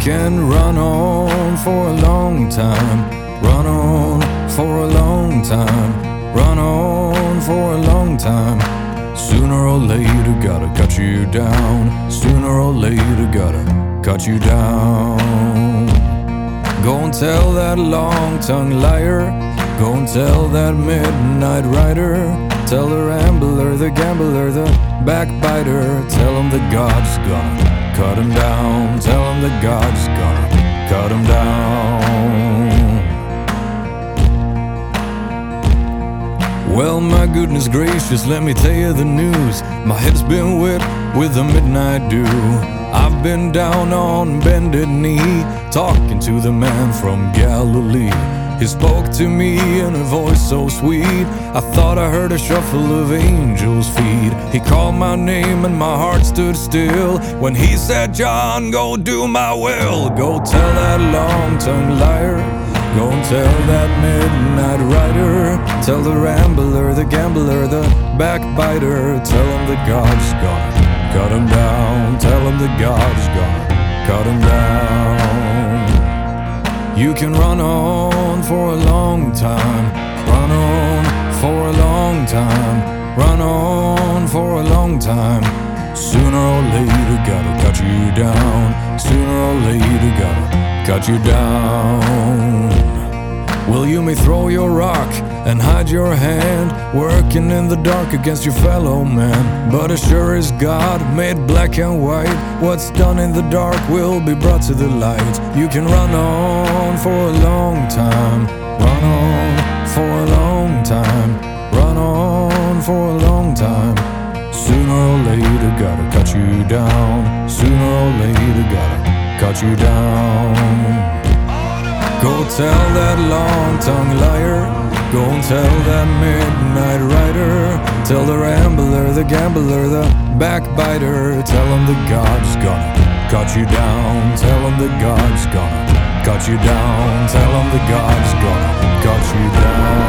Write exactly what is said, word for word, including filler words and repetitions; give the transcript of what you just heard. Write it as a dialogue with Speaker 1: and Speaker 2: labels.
Speaker 1: can run on for a long time, run on for a long time, run on for a long time. Sooner or later gotta cut you down, sooner or later gotta cut you down. Go and tell that long-tongued liar, go and tell that midnight rider, tell the rambler, the gambler, the backbiter, tell him that God's gonna cut him down, tell him that God's gonna cut him down. Well, my goodness gracious, let me tell you the news. My head's been wet with the midnight dew. I've been down on bended knee, talking to the man from Galilee. He spoke to me in a voice so sweet, I thought I heard a shuffle of angels' feet. He called my name and my heart stood still when he said, John, go do my will. Go tell that long-tongued liar, go and tell that midnight rider, tell the rambler, the gambler, the backbiter, tell him that God's gonna cut him down, tell him that God's gonna cut him down. You can run on for a long time, run on for a long time, run on for a long time. Sooner or later gotta cut you down, sooner or later gotta cut you down. Well, you may throw your rock and hide your hand, working in the dark against your fellow man, but as sure as God made black and white, what's done in the dark will be brought to the light. You can run on for a long time, run on for a long time, run on for a long time. Sooner or later gotta cut you down, sooner or later gotta cut you down. Go tell that long-tongued liar, go and tell that midnight rider, tell the rambler, the gambler, the backbiter, tell him that God's gonna cut you down, tell him that God's gonna cut you down, tell him that God's gonna cut you down.